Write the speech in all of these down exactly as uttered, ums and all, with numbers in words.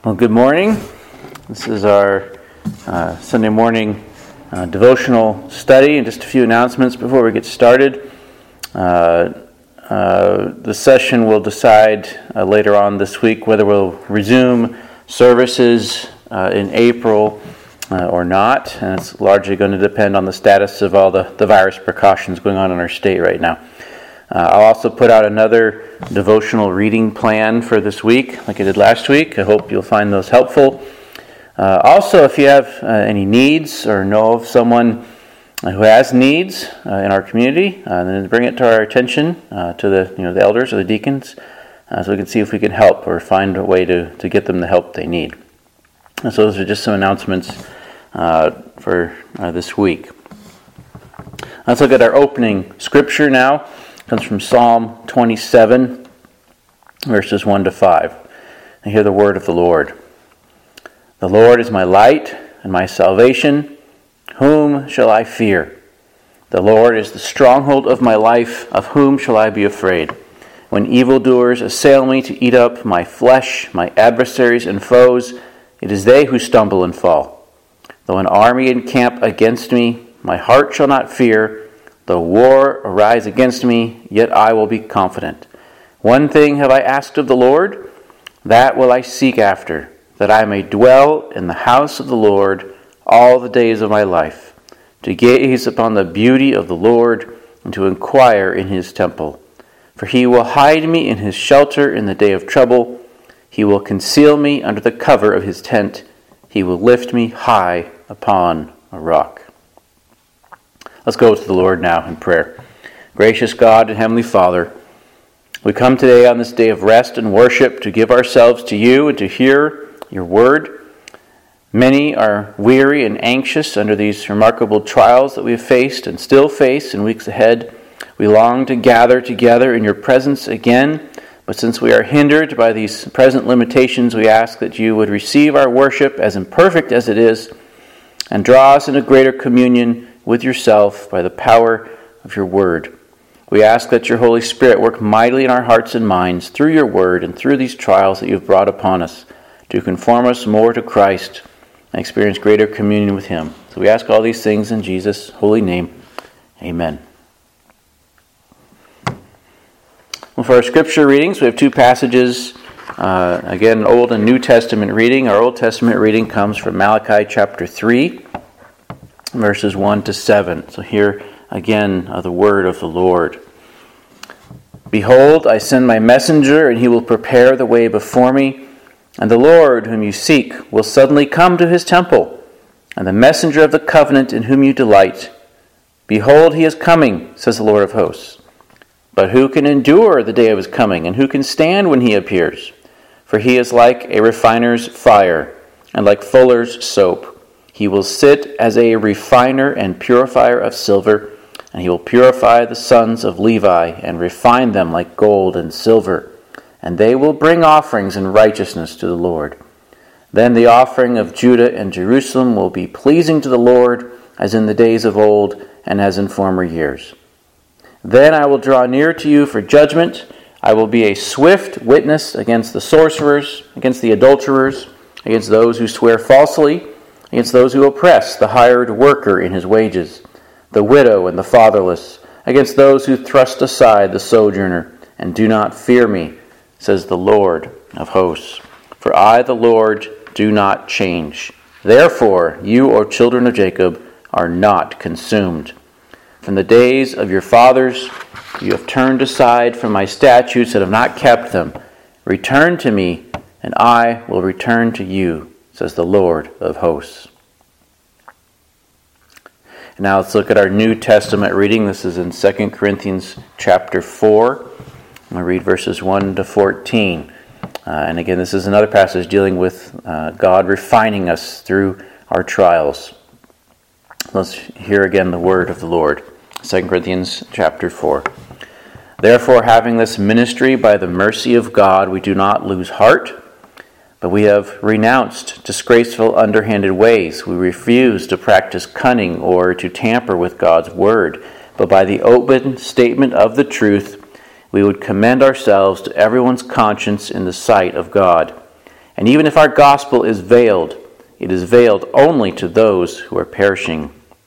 Well, good morning. This is our uh, Sunday morning uh, devotional study, and just a few announcements before we get started. Uh, uh, the session will decide uh, later on this week whether we'll resume services uh, in April uh, or not, and it's largely going to depend on the status of all the, the virus precautions going on in our state right now. Uh, I'll also put out another devotional reading plan for this week, like I did last week. I hope you'll find those helpful. Uh, also, if you have uh, any needs or know of someone who has needs uh, in our community, uh, then bring it to our attention, uh, to the you know the elders or the deacons, uh, so we can see if we can help or find a way to, to get them the help they need. And so those are just some announcements uh, for uh, this week. Let's look at our opening scripture now. It comes from Psalm twenty-seven, verses one to five. And hear the word of the Lord. The Lord is my light and my salvation. Whom shall I fear? The Lord is the stronghold of my life. Of whom shall I be afraid? When evildoers assail me to eat up my flesh, my adversaries and foes, it is they who stumble and fall. Though an army encamp against me, my heart shall not fear. Though war arise against me, yet I will be confident. One thing have I asked of the Lord, that will I seek after, that I may dwell in the house of the Lord all the days of my life, to gaze upon the beauty of the Lord and to inquire in his temple. For he will hide me in his shelter in the day of trouble. He will conceal me under the cover of his tent. He will lift me high upon a rock. Let's go to the Lord now in prayer. Gracious God and Heavenly Father, we come today on this day of rest and worship to give ourselves to you and to hear your word. Many are weary and anxious under these remarkable trials that we have faced and still face in weeks ahead. We long to gather together in your presence again, but since we are hindered by these present limitations, we ask that you would receive our worship, as imperfect as it is, and draw us into greater communion with yourself by the power of your word. We ask that your Holy Spirit work mightily in our hearts and minds through your word and through these trials that you've brought upon us to conform us more to Christ and experience greater communion with him. So we ask all these things in Jesus' holy name. Amen. Well, for our scripture readings, we have two passages. Uh, again, Old and New Testament reading. Our Old Testament reading comes from Malachi chapter three, verses one to seven. So here again uh, the word of the Lord. Behold, I send my messenger, and he will prepare the way before me. And the Lord whom you seek will suddenly come to his temple, and the messenger of the covenant in whom you delight. Behold, he is coming, says the Lord of hosts. But who can endure the day of his coming, and who can stand when he appears? For he is like a refiner's fire, and like fuller's soap. He will sit as a refiner and purifier of silver, and he will purify the sons of Levi and refine them like gold and silver. And they will bring offerings in righteousness to the Lord. Then the offering of Judah and Jerusalem will be pleasing to the Lord, as in the days of old and as in former years. Then I will draw near to you for judgment. I will be a swift witness against the sorcerers, against the adulterers, against those who swear falsely, against those who oppress the hired worker in his wages, the widow and the fatherless, against those who thrust aside the sojourner, and do not fear me, says the Lord of hosts. For I, the Lord, do not change. Therefore, you, O children of Jacob, are not consumed. From the days of your fathers, you have turned aside from my statutes and have not kept them. Return to me, and I will return to you, says the Lord of hosts. And now let's look at our New Testament reading. This is in Second Corinthians chapter four. I'm going to read verses one to fourteen. Uh, and again, this is another passage dealing with uh, God refining us through our trials. Let's hear again the word of the Lord. Second Corinthians chapter four. Therefore, having this ministry by the mercy of God, we do not lose heart, but we have renounced disgraceful, underhanded ways. We refuse to practice cunning or to tamper with God's word, but by the open statement of the truth, we would commend ourselves to everyone's conscience in the sight of God. And even if our gospel is veiled, it is veiled only to those who are perishing.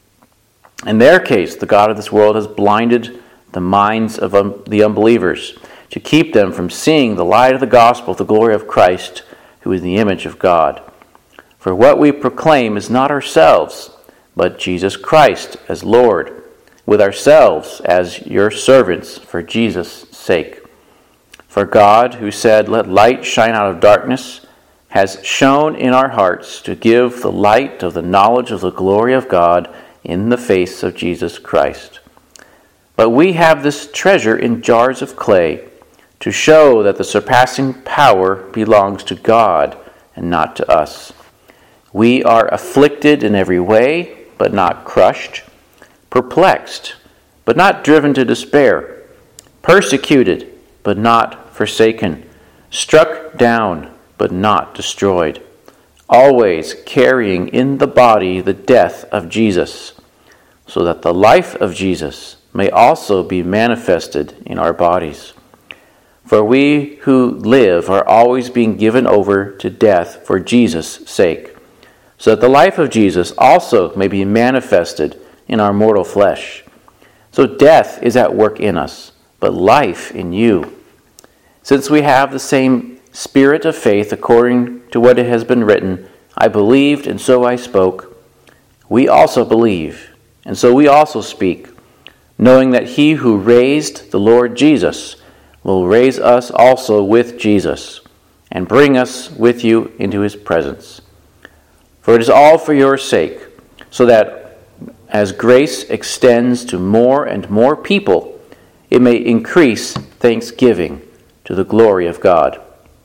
In their case, the God of this world has blinded the minds of um, the unbelievers to keep them from seeing the light of the gospel, the glory of Christ, who is the image of God. For what we proclaim is not ourselves, but Jesus Christ as Lord, with ourselves as your servants for Jesus' sake. For God, who said, "Let light shine out of darkness," has shone in our hearts to give the light of the knowledge of the glory of God in the face of Jesus Christ. But we have this treasure in jars of clay to show that the surpassing power belongs to God and not to us. We are afflicted in every way, but not crushed, perplexed, but not driven to despair, persecuted, but not forsaken, struck down, but not destroyed, always carrying in the body the death of Jesus, so that the life of Jesus may also be manifested in our bodies. For we who live are always being given over to death for Jesus' sake, so that the life of Jesus also may be manifested in our mortal flesh. So death is at work in us, but life in you. Since we have the same spirit of faith, according to what it has been written, "I believed, and so I spoke," we also believe, and so we also speak, knowing that he who raised the Lord Jesus will raise us also with Jesus, and bring us with you into his presence. For it is all for your sake, so that as grace extends to more and more people, it may increase thanksgiving to the glory of God.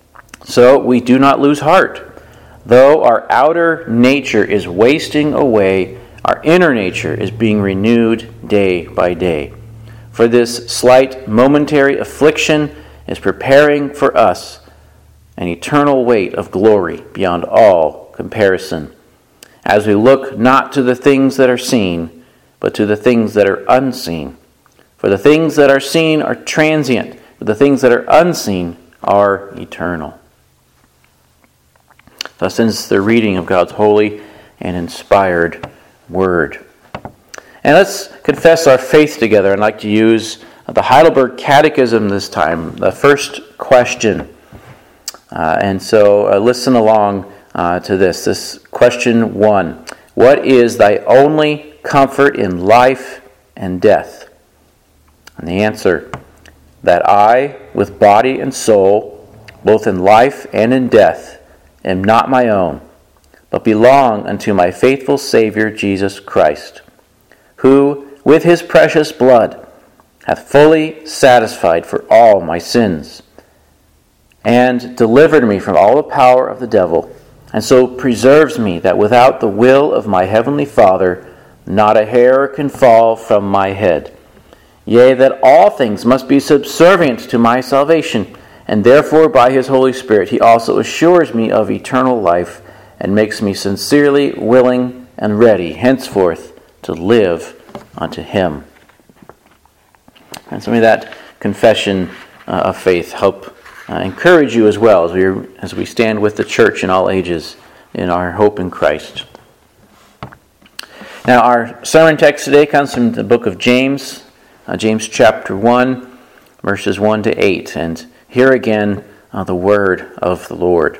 So we do not lose heart. Though our outer nature is wasting away, our inner nature is being renewed day by day. For this slight momentary affliction is preparing for us an eternal weight of glory beyond all comparison, as we look not to the things that are seen, but to the things that are unseen. For the things that are seen are transient, but the things that are unseen are eternal. Thus ends the reading of God's holy and inspired word. And let's confess our faith together. I'd like to use the Heidelberg Catechism this time, the first question. Uh, and so uh, listen along uh, to this. This question one. What is thy only comfort in life and death? And the answer, that I, with body and soul, both in life and in death, am not my own, but belong unto my faithful Savior Jesus Christ, who, with his precious blood, hath fully satisfied for all my sins, and delivered me from all the power of the devil, and so preserves me that without the will of my heavenly Father, not a hair can fall from my head. Yea, that all things must be subservient to my salvation, and therefore by his Holy Spirit he also assures me of eternal life, and makes me sincerely willing and ready henceforth to live unto him. And so may that confession uh, of faith help uh, encourage you as well as we as we stand with the church in all ages in our hope in Christ. Now our sermon text today comes from the book of James, uh, James chapter one, verses one to eight, and here again uh, the word of the Lord.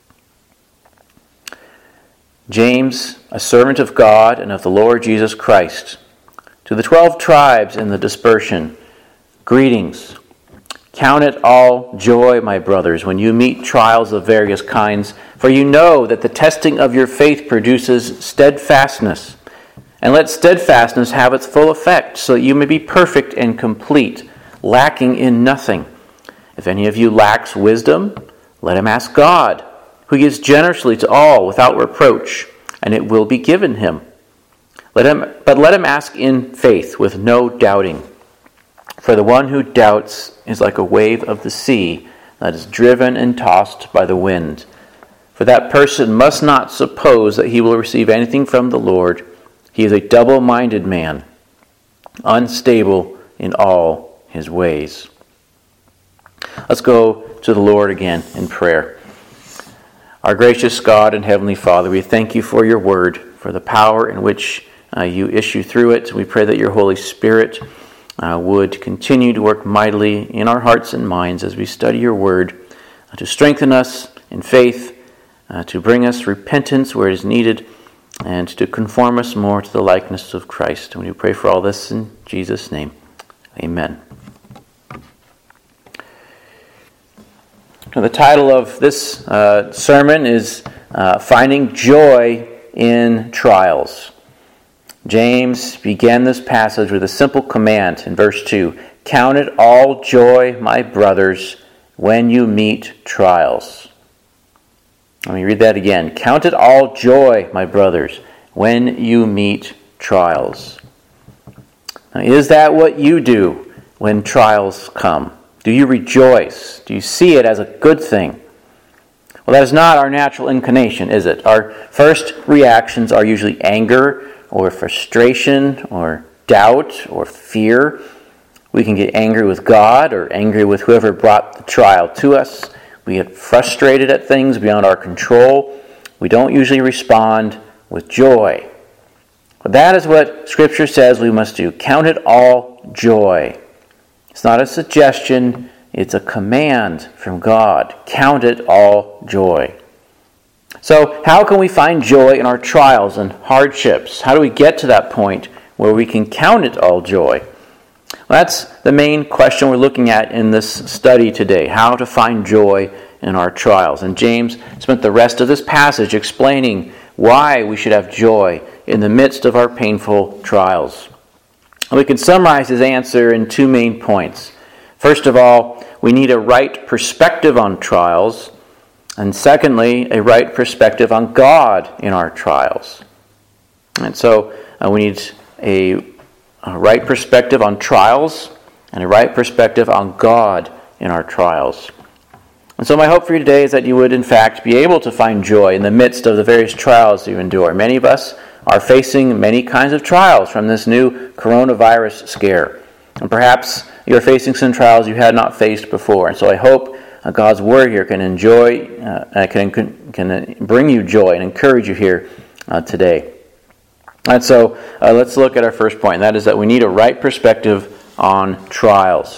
James, a servant of God and of the Lord Jesus Christ, to the twelve tribes in the dispersion, greetings. Count it all joy, my brothers, when you meet trials of various kinds, for you know that the testing of your faith produces steadfastness. And let steadfastness have its full effect, so that you may be perfect and complete, lacking in nothing. If any of you lacks wisdom, let him ask God, who gives generously to all without reproach, and it will be given him. Let him, but let him ask in faith with no doubting. For the one who doubts is like a wave of the sea that is driven and tossed by the wind. For that person must not suppose that he will receive anything from the Lord. He is a double-minded man, unstable in all his ways. Let's go to the Lord again in prayer. Our gracious God and Heavenly Father, we thank you for your word, for the power in which uh, you issue through it. We pray that your Holy Spirit uh, would continue to work mightily in our hearts and minds as we study your word, uh, to strengthen us in faith, uh, to bring us repentance where it is needed, and to conform us more to the likeness of Christ. And we pray for all this in Jesus' name. Amen. Now, the title of this uh, sermon is uh, Finding Joy in Trials. James began this passage with a simple command in verse two. Count it all joy, my brothers, when you meet trials. Let me read that again. Count it all joy, my brothers, when you meet trials. Now, is that what you do when trials come? Do you rejoice? Do you see it as a good thing? Well, that is not our natural inclination, is it? Our first reactions are usually anger or frustration or doubt or fear. We can get angry with God or angry with whoever brought the trial to us. We get frustrated at things beyond our control. We don't usually respond with joy. But that is what Scripture says we must do. Count it all joy. It's not a suggestion, it's a command from God. Count it all joy. So, how can we find joy in our trials and hardships? How do we get to that point where we can count it all joy? Well, that's the main question we're looking at in this study today, how to find joy in our trials. And James spent the rest of this passage explaining why we should have joy in the midst of our painful trials. We can summarize his answer in two main points. First of all, we need a right perspective on trials, and secondly, a right perspective on God in our trials. And so uh, we need a, a right perspective on trials and a right perspective on God in our trials. And so my hope for you today is that you would in fact be able to find joy in the midst of the various trials you endure. Many of us are facing many kinds of trials from this new coronavirus scare. And perhaps you're facing some trials you had not faced before. And so I hope uh, God's Word here can enjoy, uh, can, can bring you joy and encourage you here uh, today. And so uh, let's look at our first point, and that is that we need a right perspective on trials.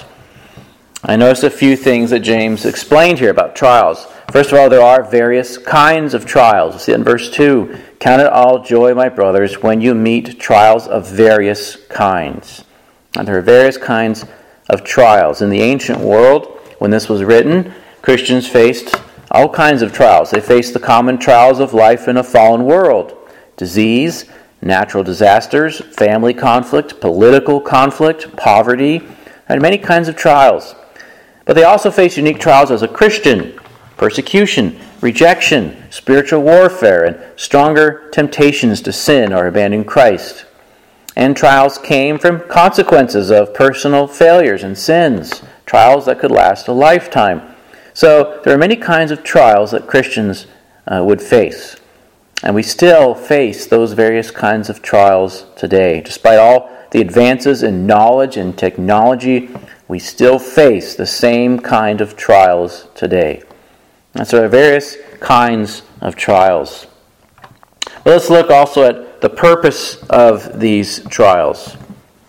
I noticed a few things that James explained here about trials. First of all, there are various kinds of trials. You see it in verse two. Count it all joy, my brothers, when you meet trials of various kinds. And there are various kinds of trials. In the ancient world, when this was written, Christians faced all kinds of trials. They faced the common trials of life in a fallen world. Disease, natural disasters, family conflict, political conflict, poverty, and many kinds of trials. But they also face unique trials as a Christian: persecution, rejection, spiritual warfare, and stronger temptations to sin or abandon Christ. And trials came from consequences of personal failures and sins, trials that could last a lifetime. So there are many kinds of trials that Christians uh, would face. And we still face those various kinds of trials today. Despite all the advances in knowledge and technology, we still face the same kind of trials today. And so there are various kinds of trials. But let's look also at the purpose of these trials.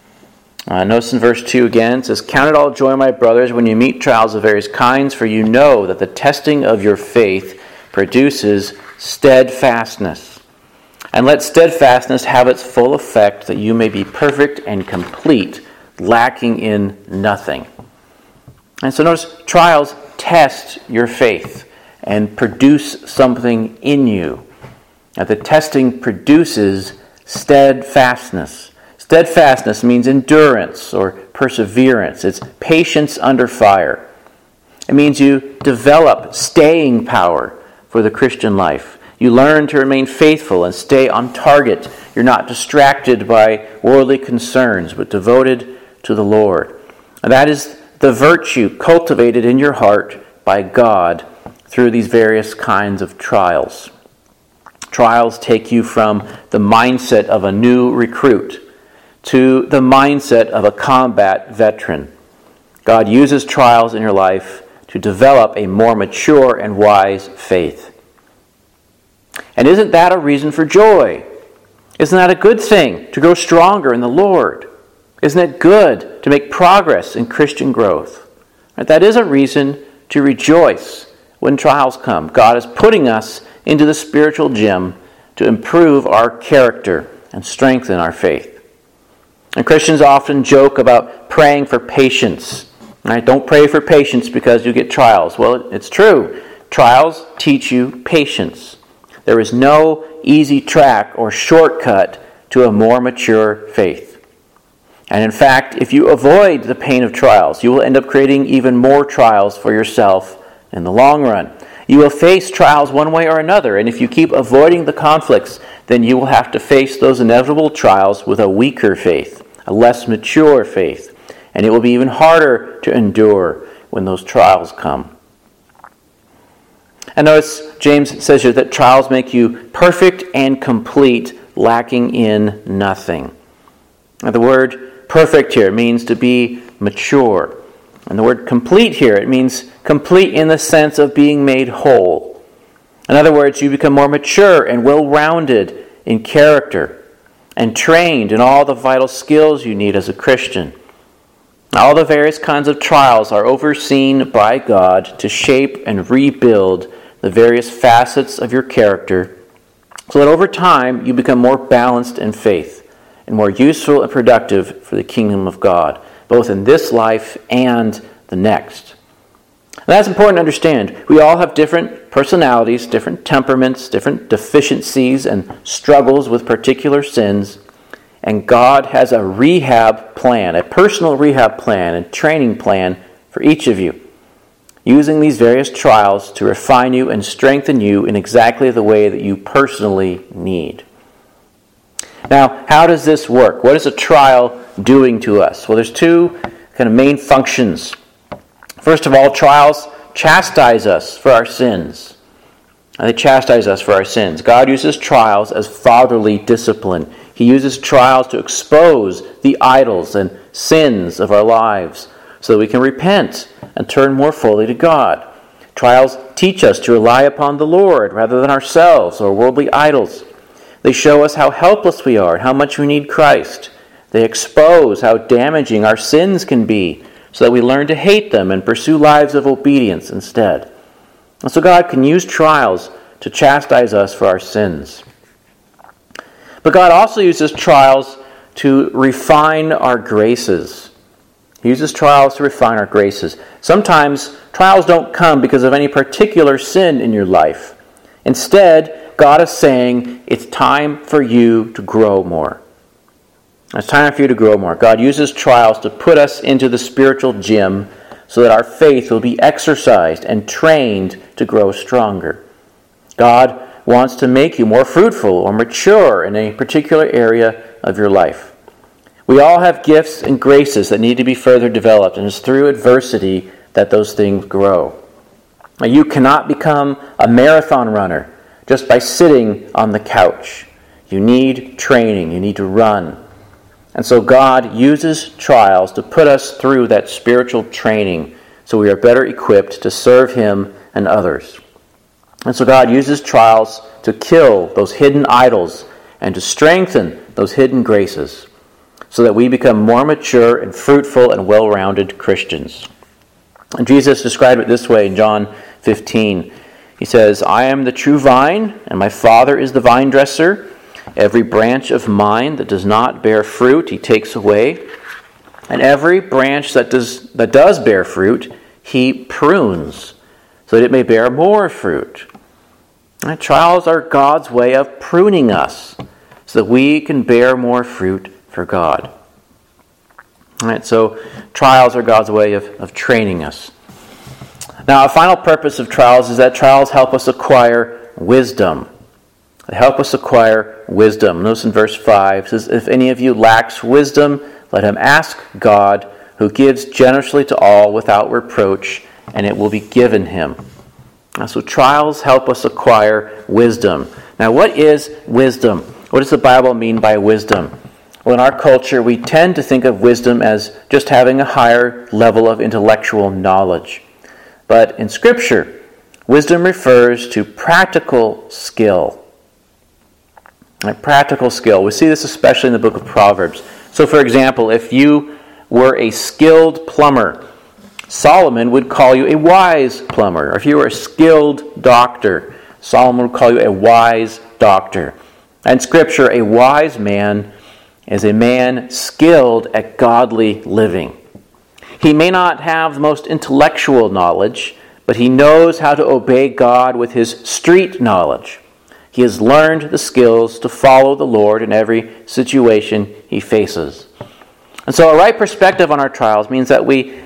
Uh, notice in verse two again, it says, Count it all joy, my brothers, when you meet trials of various kinds, for you know that the testing of your faith produces steadfastness. And let steadfastness have its full effect, that you may be perfect and complete, lacking in nothing. And so notice, trials test your faith and produce something in you. Now, the testing produces steadfastness. Steadfastness means endurance or perseverance. It's patience under fire. It means you develop staying power for the Christian life. You learn to remain faithful and stay on target. You're not distracted by worldly concerns, but devoted to the Lord. And that is the virtue cultivated in your heart by God through these various kinds of trials. Trials take you from the mindset of a new recruit to the mindset of a combat veteran. God uses trials in your life to develop a more mature and wise faith. And isn't that a reason for joy? Isn't that a good thing, to grow stronger in the Lord? Isn't it good to make progress in Christian growth? That is a reason to rejoice when trials come. God is putting us into the spiritual gym to improve our character and strengthen our faith. And Christians often joke about praying for patience. Right? Don't pray for patience because you get trials. Well, it's true. Trials teach you patience. There is no easy track or shortcut to a more mature faith. And in fact, if you avoid the pain of trials, you will end up creating even more trials for yourself in the long run. You will face trials one way or another, and if you keep avoiding the conflicts, then you will have to face those inevitable trials with a weaker faith, a less mature faith, and it will be even harder to endure when those trials come. And notice James says here that trials make you perfect and complete, lacking in nothing. Now, the word perfect here means to be mature. And the word complete here, it means complete in the sense of being made whole. In other words, you become more mature and well-rounded in character and trained in all the vital skills you need as a Christian. All the various kinds of trials are overseen by God to shape and rebuild the various facets of your character so that over time you become more balanced in faith and more useful and productive for the kingdom of God, both in this life and the next. And that's important to understand. We all have different personalities, different temperaments, different deficiencies and struggles with particular sins. And God has a rehab plan, a personal rehab plan and training plan for each of you, using these various trials to refine you and strengthen you in exactly the way that you personally need. Now, how does this work? What is a trial doing to us? Well, there's two kind of main functions. First of all, trials chastise us for our sins. They chastise us for our sins. God uses trials as fatherly discipline. He uses trials to expose the idols and sins of our lives so that we can repent and turn more fully to God. Trials teach us to rely upon the Lord rather than ourselves or worldly idols. They show us how helpless we are and how much we need Christ. They expose how damaging our sins can be so that we learn to hate them and pursue lives of obedience instead. And so God can use trials to chastise us for our sins. But God also uses trials to refine our graces. He uses trials to refine our graces. Sometimes trials don't come because of any particular sin in your life. Instead, God is saying it's time for you to grow more. It's time for you to grow more. God uses trials to put us into the spiritual gym so that our faith will be exercised and trained to grow stronger. God wants to make you more fruitful or mature in a particular area of your life. We all have gifts and graces that need to be further developed, and it's through adversity that those things grow. Now, you cannot become a marathon runner just by sitting on the couch. You need training. You need to run. And so God uses trials to put us through that spiritual training so we are better equipped to serve Him and others. And so God uses trials to kill those hidden idols and to strengthen those hidden graces so that we become more mature and fruitful and well-rounded Christians. And Jesus described it this way in John fifteen. He says, "I am the true vine, and my Father is the vine dresser. Every branch of mine that does not bear fruit, He takes away. And every branch that does that does bear fruit, He prunes, so that it may bear more fruit." And trials are God's way of pruning us, so that we can bear more fruit for God. All right, so trials are God's way of, of training us. Now, a final purpose of trials is that trials help us acquire wisdom. They help us acquire wisdom. Notice in verse five, it says, "If any of you lacks wisdom, let him ask God, who gives generously to all without reproach, and it will be given him." Now, so trials help us acquire wisdom. Now, what is wisdom? What does the Bible mean by wisdom? Well, in our culture, we tend to think of wisdom as just having a higher level of intellectual knowledge. But in Scripture, wisdom refers to practical skill. A practical skill. We see this especially in the book of Proverbs. So, for example, if you were a skilled plumber, Solomon would call you a wise plumber. Or if you were a skilled doctor, Solomon would call you a wise doctor. In Scripture, a wise man is a man skilled at godly living. He may not have the most intellectual knowledge, but he knows how to obey God with his street knowledge. He has learned the skills to follow the Lord in every situation he faces. And so a right perspective on our trials means that we,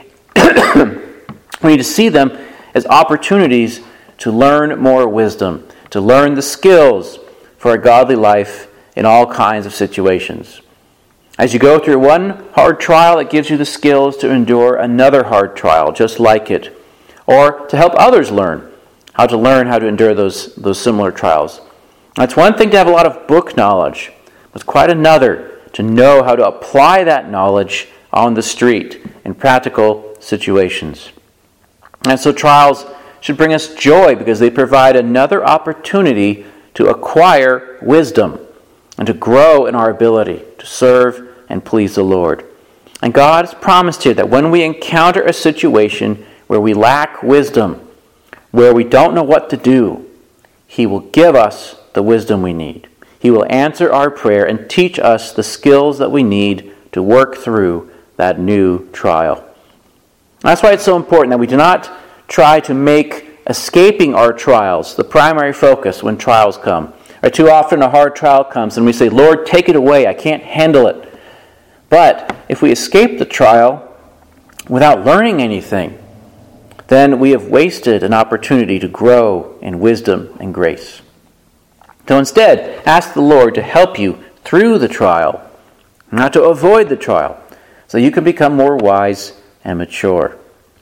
we need to see them as opportunities to learn more wisdom, to learn the skills for a godly life in all kinds of situations. As you go through one hard trial, it gives you the skills to endure another hard trial just like it, or to help others learn how to learn how to endure those, those similar trials. Now, it's one thing to have a lot of book knowledge, but it's quite another to know how to apply that knowledge on the street in practical situations. And so trials should bring us joy because they provide another opportunity to acquire wisdom and to grow in our ability to serve and please the Lord. And God has promised here that when we encounter a situation where we lack wisdom, where we don't know what to do, He will give us the wisdom we need. He will answer our prayer and teach us the skills that we need to work through that new trial. That's why it's so important that we do not try to make escaping our trials the primary focus when trials come. Or too often a hard trial comes and we say, Lord, take it away. I can't handle it. But if we escape the trial without learning anything, then we have wasted an opportunity to grow in wisdom and grace. So instead, ask the Lord to help you through the trial, not to avoid the trial, so you can become more wise and mature.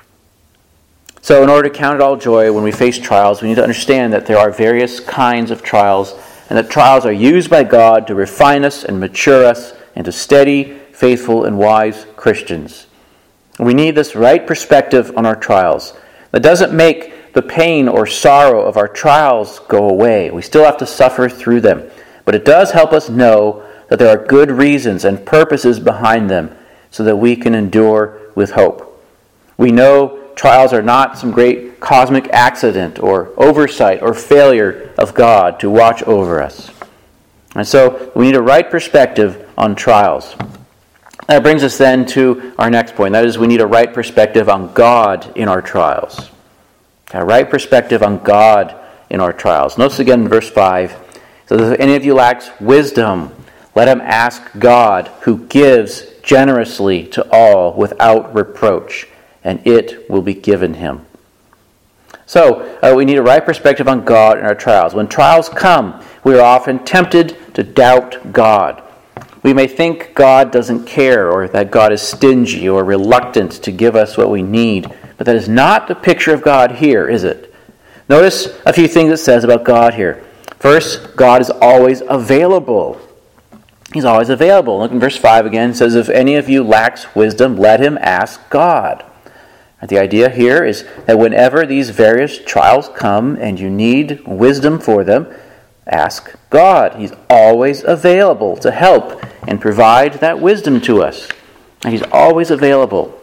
So in order to count it all joy when we face trials, we need to understand that there are various kinds of trials, and that trials are used by God to refine us and mature us into steady, faithful, and wise Christians. We need this right perspective on our trials. That doesn't make the pain or sorrow of our trials go away. We still have to suffer through them. But it does help us know that there are good reasons and purposes behind them so that we can endure with hope. We know trials are not some great cosmic accident or oversight or failure of God to watch over us. And so we need a right perspective on trials. That brings us then to our next point. That is, we need a right perspective on God in our trials. A right perspective on God in our trials. Notice again in verse five. So if any of you lacks wisdom, let him ask God, who gives generously to all without reproach, and it will be given him. So uh, we need a right perspective on God in our trials. When trials come, we are often tempted to doubt God. We may think God doesn't care, or that God is stingy or reluctant to give us what we need. But that is not the picture of God here, is it? Notice a few things it says about God here. First, God is always available. He's always available. Look in verse five again. It says, if any of you lacks wisdom, let him ask God. And the idea here is that whenever these various trials come and you need wisdom for them, ask God. He's always available to help and provide that wisdom to us. And He's always available.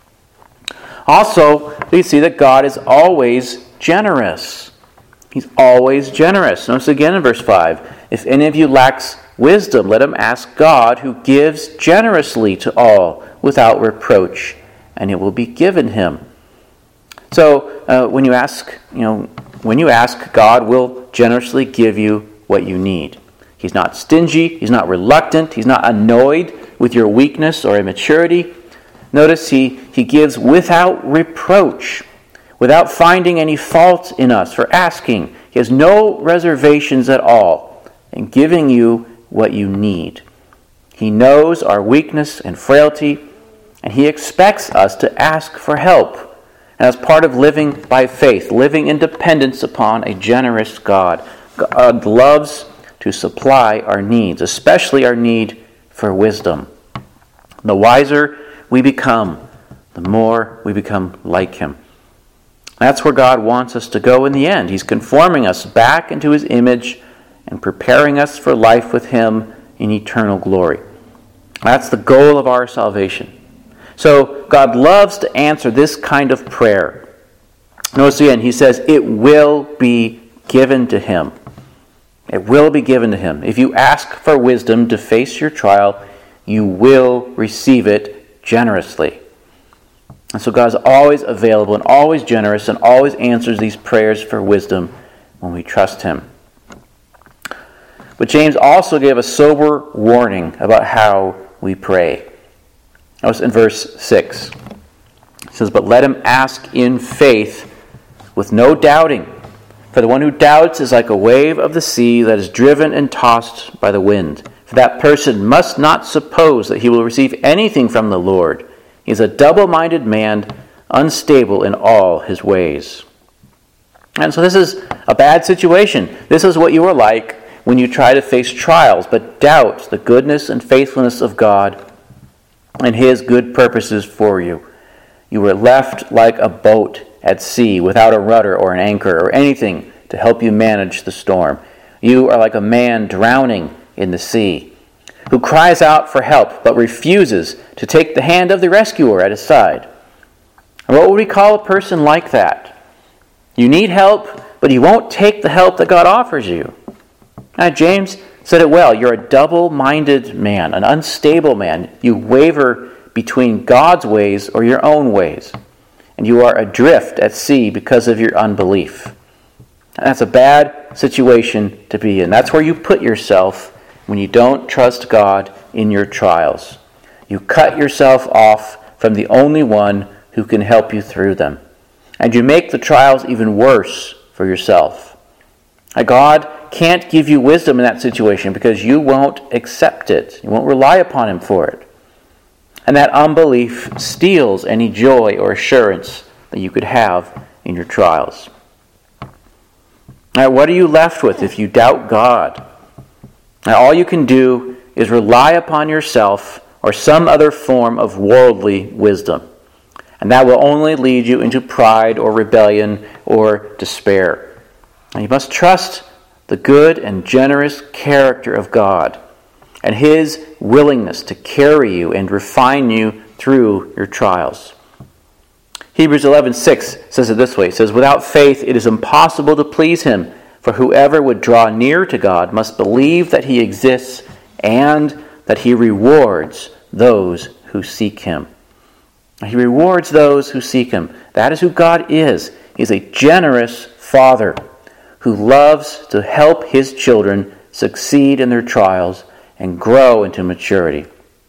Also, we see that God is always generous. He's always generous. Notice again in verse five. If any of you lacks wisdom, let him ask God, who gives generously to all without reproach, and it will be given him. So uh, when you ask, you know, when you ask, God will generously give you what you need. He's not stingy. He's not reluctant. He's not annoyed with your weakness or immaturity. Notice he, he gives without reproach, without finding any fault in us for asking. He has no reservations at all in giving you what you need. He knows our weakness and frailty, and He expects us to ask for help. And as part of living by faith, living in dependence upon a generous God, God loves to supply our needs, especially our need for wisdom. The wiser we become, the more we become like Him. That's where God wants us to go in the end. He's conforming us back into His image and preparing us for life with him in eternal glory. That's the goal of our salvation. So God loves to answer this kind of prayer. Notice again, he says, it will be given to him. It will be given to him. If you ask for wisdom to face your trial, you will receive it generously. And so God is always available and always generous and always answers these prayers for wisdom when we trust him. But James also gave a sober warning about how we pray. Notice in verse six. It says, but let him ask in faith with no doubting. For the one who doubts is like a wave of the sea that is driven and tossed by the wind. For that person must not suppose that he will receive anything from the Lord. He is a double-minded man, unstable in all his ways. And so this is a bad situation. This is what you are like when you try to face trials, but doubt the goodness and faithfulness of God and his good purposes for you. You are left like a boat at sea without a rudder or an anchor or anything to help you manage the storm. You are like a man drowning in the sea, who cries out for help but refuses to take the hand of the rescuer at his side. And what would we call a person like that? You need help, but you won't take the help that God offers you. Now, James said it well. You're a double-minded man, an unstable man. You waver between God's ways or your own ways. And you are adrift at sea because of your unbelief. And that's a bad situation to be in. That's where you put yourself when you don't trust God in your trials. You cut yourself off from the only one who can help you through them. And you make the trials even worse for yourself. God can't give you wisdom in that situation because you won't accept it. You won't rely upon him for it. And that unbelief steals any joy or assurance that you could have in your trials. Now, what are you left with if you doubt God? Now, all you can do is rely upon yourself or some other form of worldly wisdom. And that will only lead you into pride or rebellion or despair. And you must trust the good and generous character of God and his willingness to carry you and refine you through your trials. Hebrews eleven six says it this way. It says, without faith it is impossible to please him, for whoever would draw near to God must believe that he exists and that he rewards those who seek him. He rewards those who seek him. That is who God is. He's a generous Father who loves to help his children succeed in their trials and grow into maturity.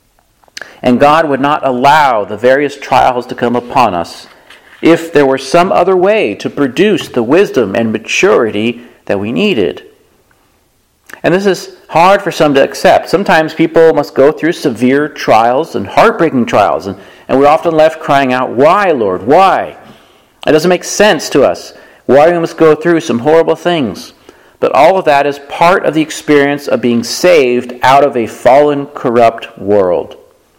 And God would not allow the various trials to come upon us if there were some other way to produce the wisdom and maturity that we needed. And this is hard for some to accept. Sometimes people must go through severe trials and heartbreaking trials, and, and we're often left crying out, why, Lord, why? It doesn't make sense to us why we must go through some horrible things. But all of that is part of the experience of being saved out of a fallen, corrupt world.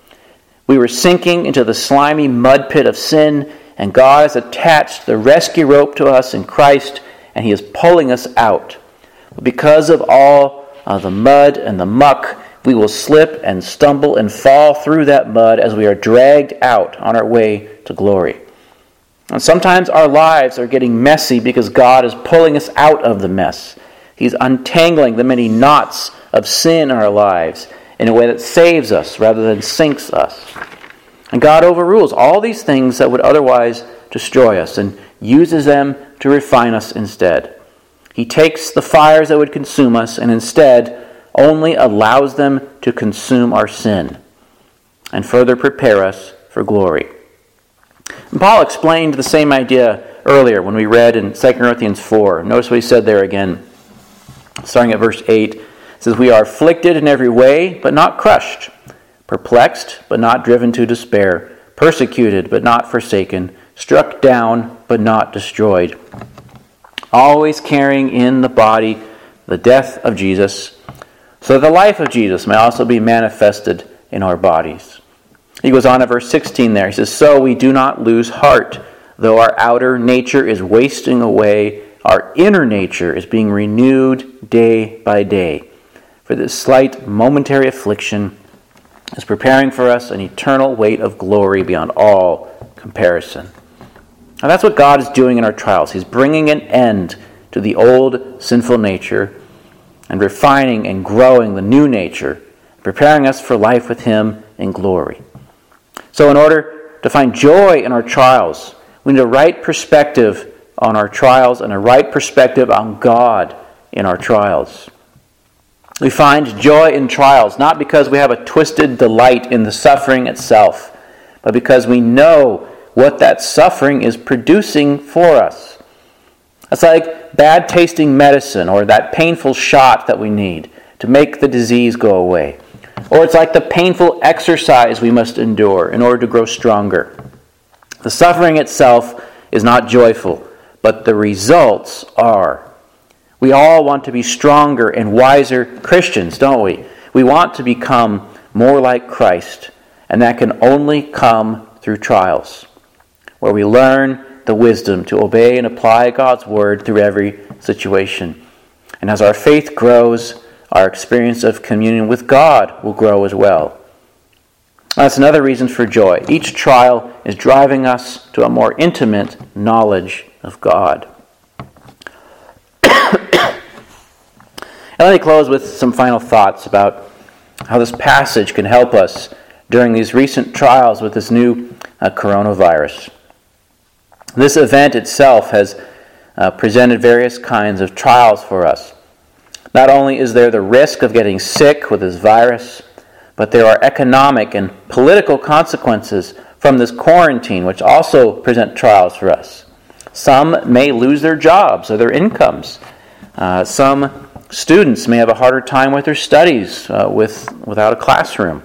We were sinking into the slimy mud pit of sin, and God has attached the rescue rope to us in Christ, and he is pulling us out. But because of all uh, the mud and the muck, we will slip and stumble and fall through that mud as we are dragged out on our way to glory. And sometimes our lives are getting messy because God is pulling us out of the mess. He's untangling the many knots of sin in our lives in a way that saves us rather than sinks us. And God overrules all these things that would otherwise destroy us and uses them to refine us instead. He takes the fires that would consume us and instead only allows them to consume our sin and further prepare us for glory. And Paul explained the same idea earlier when we read in Second Corinthians four. Notice what he said there again. Starting at verse eight, it says, we are afflicted in every way, but not crushed, perplexed, but not driven to despair, persecuted, but not forsaken, struck down, but not destroyed, always carrying in the body the death of Jesus, so that the life of Jesus may also be manifested in our bodies. He goes on at verse sixteen there. He says, so we do not lose heart, though our outer nature is wasting away, our inner nature is being renewed day by day. For this slight momentary affliction is preparing for us an eternal weight of glory beyond all comparison. Now that's what God is doing in our trials. He's bringing an end to the old sinful nature and refining and growing the new nature, preparing us for life with Him in glory. So in order to find joy in our trials, we need a right perspective on our trials and a right perspective on God in our trials. We find joy in trials not because we have a twisted delight in the suffering itself, but because we know what that suffering is producing for us. It's like bad tasting medicine or that painful shot that we need to make the disease go away. Or it's like the painful exercise we must endure in order to grow stronger. The suffering itself is not joyful, but the results are. We all want to be stronger and wiser Christians, don't we? We want to become more like Christ, and that can only come through trials, where we learn the wisdom to obey and apply God's word through every situation. And as our faith grows, our experience of communion with God will grow as well. That's another reason for joy. Each trial is driving us to a more intimate knowledge of God. And let me close with some final thoughts about how this passage can help us during these recent trials with this new uh, coronavirus. This event itself has uh, presented various kinds of trials for us. Not only is there the risk of getting sick with this virus, but there are economic and political consequences from this quarantine, which also present trials for us. Some may lose their jobs or their incomes. Uh, some students may have a harder time with their studies uh, with without a classroom.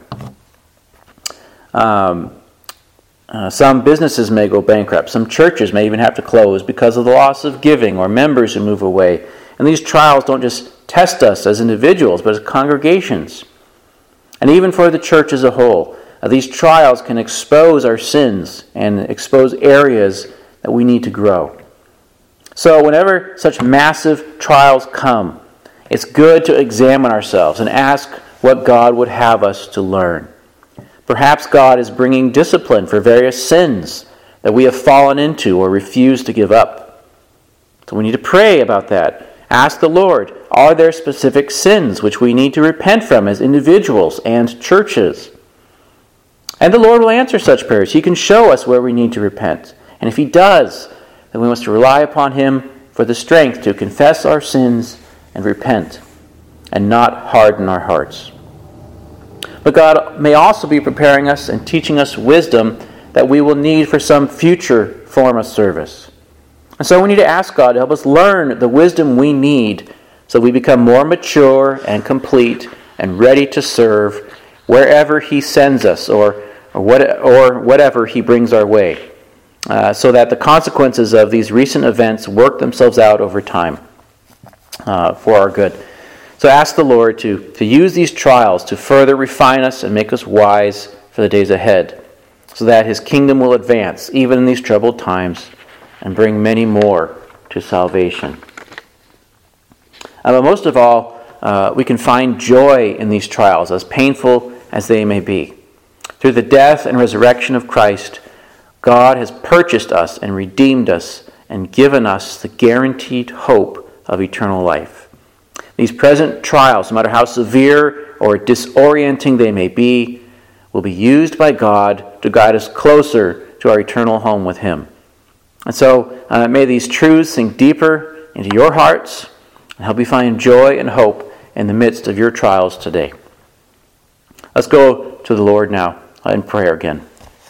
Um, uh, some businesses may go bankrupt. Some churches may even have to close because of the loss of giving or members who move away. And these trials don't just test us as individuals, but as congregations. And even for the church as a whole, uh, these trials can expose our sins and expose areas that we need to grow. So whenever such massive trials come, it's good to examine ourselves and ask what God would have us to learn. Perhaps God is bringing discipline for various sins that we have fallen into or refused to give up. So we need to pray about that. Ask the Lord, are there specific sins which we need to repent from as individuals and churches? And the Lord will answer such prayers. He can show us where we need to repent. And if He does, then we must rely upon Him for the strength to confess our sins and repent and not harden our hearts. But God may also be preparing us and teaching us wisdom that we will need for some future form of service. And so we need to ask God to help us learn the wisdom we need so we become more mature and complete and ready to serve wherever He sends us or, or, what, or whatever He brings our way, uh, so that the consequences of these recent events work themselves out over time uh, for our good. So ask the Lord to, to use these trials to further refine us and make us wise for the days ahead, so that His kingdom will advance even in these troubled times and bring many more to salvation. Uh, but most of all, uh, we can find joy in these trials, as painful as they may be. Through the death and resurrection of Christ, God has purchased us and redeemed us and given us the guaranteed hope of eternal life. These present trials, no matter how severe or disorienting they may be, will be used by God to guide us closer to our eternal home with Him. And so uh, may these truths sink deeper into your hearts and help you find joy and hope in the midst of your trials today. Let's go to the Lord now in prayer again.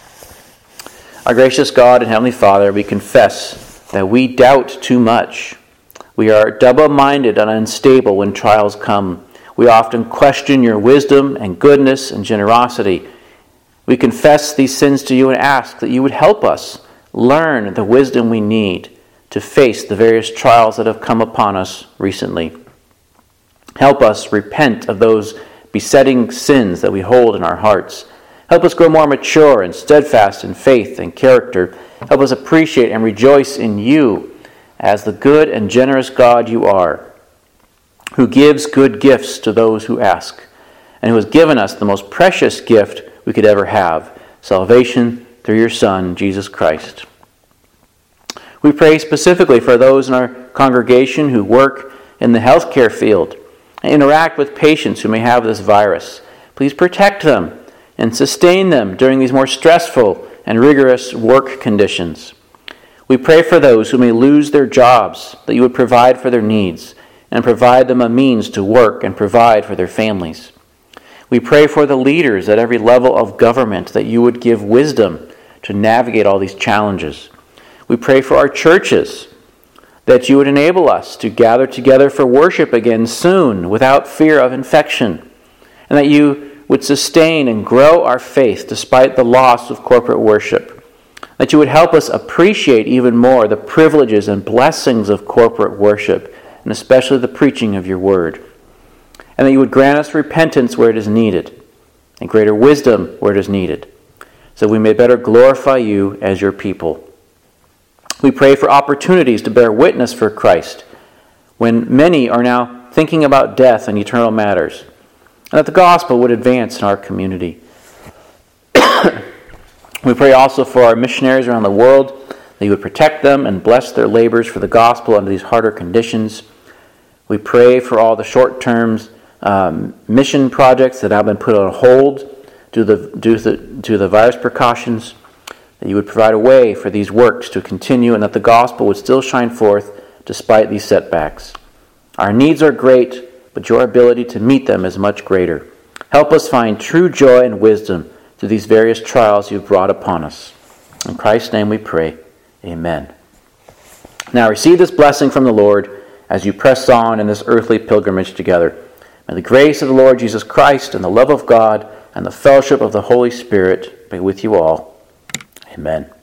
Our gracious God and Heavenly Father, we confess that we doubt too much. We are double-minded and unstable when trials come. We often question your wisdom and goodness and generosity. We confess these sins to you and ask that you would help us learn the wisdom we need to face the various trials that have come upon us recently. Help us repent of those besetting sins that we hold in our hearts. Help us grow more mature and steadfast in faith and character. Help us appreciate and rejoice in you as the good and generous God you are, who gives good gifts to those who ask, and who has given us the most precious gift we could ever have, salvation through your Son, Jesus Christ. We pray specifically for those in our congregation who work in the healthcare field and interact with patients who may have this virus. Please protect them and sustain them during these more stressful and rigorous work conditions. We pray for those who may lose their jobs, that you would provide for their needs and provide them a means to work and provide for their families. We pray for the leaders at every level of government, that you would give wisdom to navigate all these challenges. We pray for our churches, that you would enable us to gather together for worship again soon without fear of infection, and that you would sustain and grow our faith despite the loss of corporate worship, that you would help us appreciate even more the privileges and blessings of corporate worship, and especially the preaching of your word, and that you would grant us repentance where it is needed, and greater wisdom where it is needed, so we may better glorify you as your people. We pray for opportunities to bear witness for Christ when many are now thinking about death and eternal matters, and that the gospel would advance in our community. We pray also for our missionaries around the world, that you would protect them and bless their labors for the gospel under these harder conditions. We pray for all the short-term um, mission projects that have been put on hold due to the, due to the, due to the virus precautions, that you would provide a way for these works to continue and that the gospel would still shine forth despite these setbacks. Our needs are great, but your ability to meet them is much greater. Help us find true joy and wisdom through these various trials you've brought upon us. In Christ's name we pray. Amen. Now receive this blessing from the Lord as you press on in this earthly pilgrimage together. May the grace of the Lord Jesus Christ and the love of God and the fellowship of the Holy Spirit be with you all. Amen.